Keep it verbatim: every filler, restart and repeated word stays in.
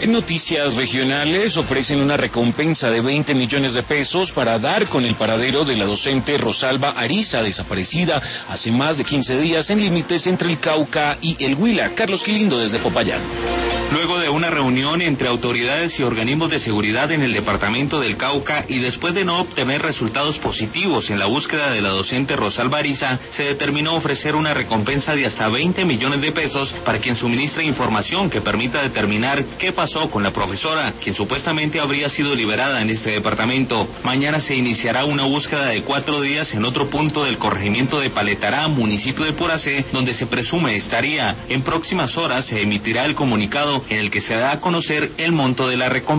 En noticias regionales, ofrecen una recompensa de veinte millones de pesos para dar con el paradero de la docente Rosalba Ariza, desaparecida hace más de quince días en límites entre el Cauca y el Huila. Carlos Quilindo desde Popayán. Luego de una reunión entre autoridades y organismos de seguridad en el departamento del Cauca y después de no obtener resultados positivos en la búsqueda de la docente Rosalba Ariza, se determinó ofrecer una recompensa de hasta veinte millones de pesos para quien suministre información que permita determinar qué pasó con la profesora, quien supuestamente habría sido liberada en este departamento. Mañana se iniciará una búsqueda de cuatro días en otro punto del corregimiento de Paletará, municipio de Puracé, donde se presume estaría. En próximas horas se emitirá el comunicado en el que se da a conocer el monto de la recompensa.